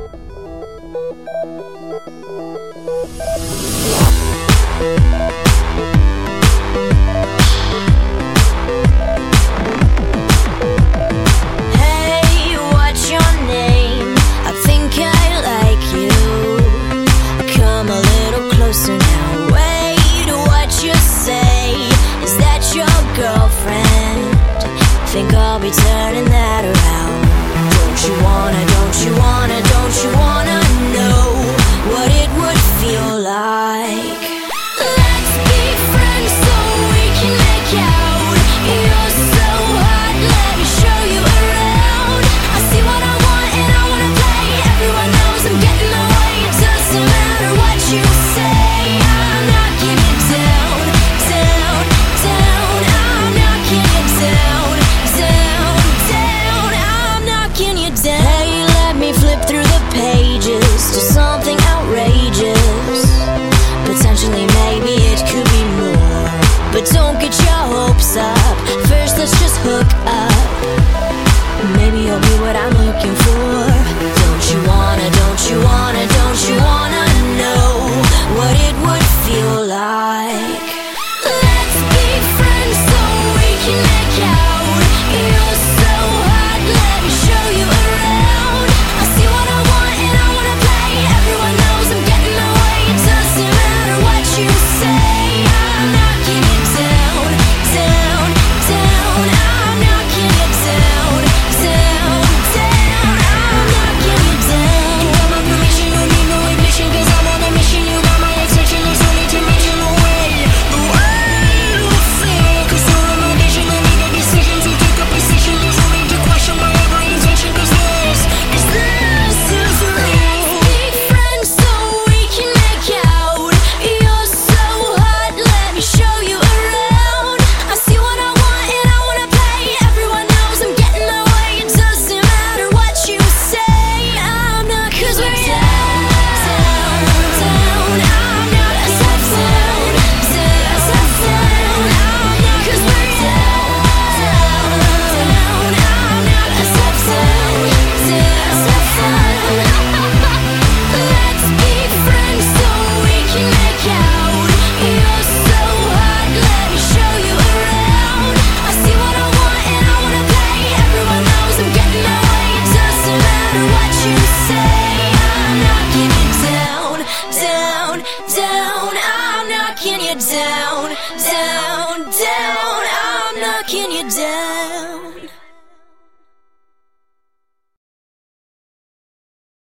Hey, what's your name? I think I like you. Come a little closer now. Wait, what you say? Is that your girlfriend? Think I'll be turning that around. Don't you wanna know what it would feel like? Let's be friends so we can make out. You're so hot, let me show you around. I see what I want and I wanna play. Everyone knows I'm getting my way. It doesn't matter what you say. I'm knocking you down, down, down. I'm knocking you down, down, down. I'm knocking you down. Hey, let me flip through the pages to something outrageous. Potentially, maybe it could be more. But don't get your hopes up. First, let's just hook up. Maybe you'll be what I'm looking for.